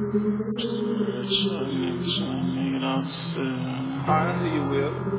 I see you will.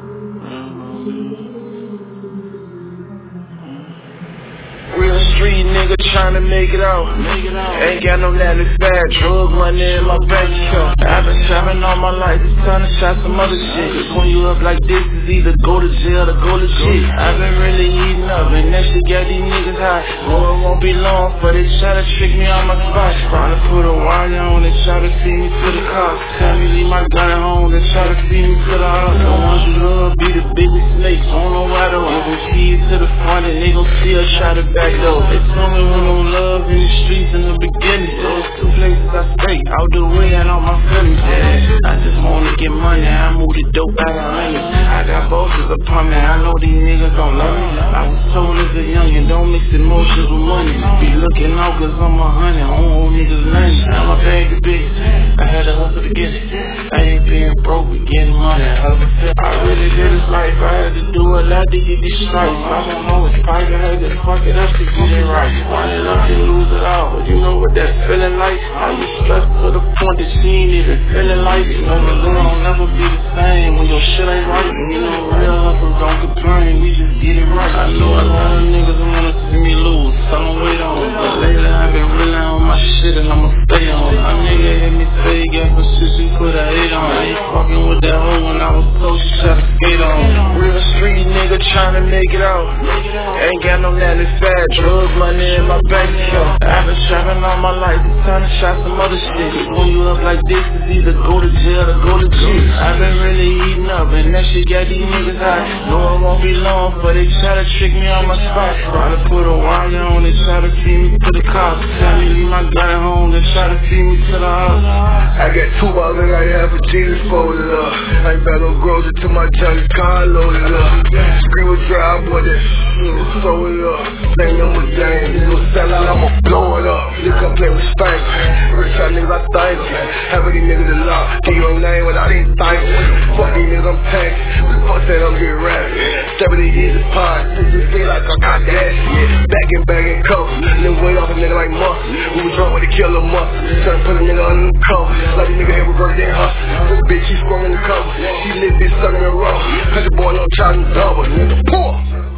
Real street nigga tryna make it out. Ain't got no land fat, drug money in my bank account. I've been trapping all my life, it's time to shot some other shit. Cause when you up like this, it's either go to jail or go legit. I've been really eating up, and that shit got these niggas high. Know it won't be long for they try to trick me on my spot. Tryna put a wire on and try to see me to the cops. Tell me leave my gun at home and try to see me to the house. The ones you love be the biggest snakes, don't know why though. Give them keys to the front and they gon' still try to back though. They told me when no love in the streets in the beginning. Those two places I stay, out the way and all my feelings. Yeah, I just wanna get money, I move the dope out of honey. I got bosses upon me, I know these niggas don't love me. I was told as a youngin', don't mix emotions with money. Be looking out cause I'm a honey, I don't owe niggas nothing. I'm a bag of bitch, I had to hustle to get it. I ain't being broke, we getting money. I really did this life, I had to do a lot to get these stripes. I don't know it's private, I had to fuck it up to get it right. Run it up and lose it all, but you know what that feeling like? How you stress to the point that she ain't even feeling like it. You know the girl don't never be the same when your shit ain't right. And you know real hustlers don't complain, we just get it right. I know a lot of niggas wanna see me lose, tell them wait on. But lately I've been really on my shit and I'ma stay on. A nigga hit me say he got some shit, she put a hate on. I ain't fucking with that hoe when I was close, she tried to skate on. Real street nigga tryna make it out. Ain't got no land fat, drug money in my bank account. I've been trapping all my life, it's time to shot some other shit. When you up like this, it's either go to jail or go legit. I've been really eating up, and that shit got these niggas high. Know it won't be long, but they try to trick me on my spot. Try to put a wire on and try to feed me to the cops. Tell me leave my gun at home and try to feed me to the house. I got 2 balls and I have a Jesus folded up. I ain't back no grocery to my Johnny car loaded up. Scream with drive, boy, that throw it up. Name number James, this gon' sell out, I'ma blow it up. You come play with Spank, rich out niggas I thank you. Half of these niggas is lost, keep your name without even thanking. Fuck these niggas, I'm tank. What the fuck said I'm getting rapping? 70 years of pod, just feel like I got that shit. Back and coke, then wait off a nigga like muscle. We was drunk with a killer muscle, tryna put a nigga under the cover. Like a nigga here reverse that hustle. This bitch, she sprung in the cover. She lit bitch sucking the roll. Country boy, no charging double, nigga. Poor.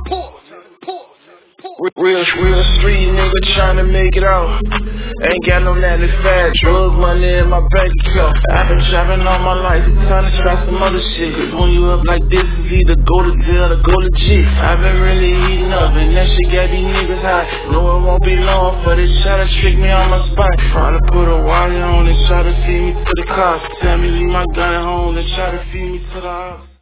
Real street nigga tryna make it out. Ain't got no land fat, drug money in my bank account. I've been trapping all my life, it's time to try some other shit. Cause when you up like this, it's either go to jail or go legit. I've been really eating up, and that shit got these niggas high. Know it won't be long, but they try to trick me on my spot. Try to put a wire on and try to feed me to the cops. Tell me leave my gun at home and try to feed me to the house.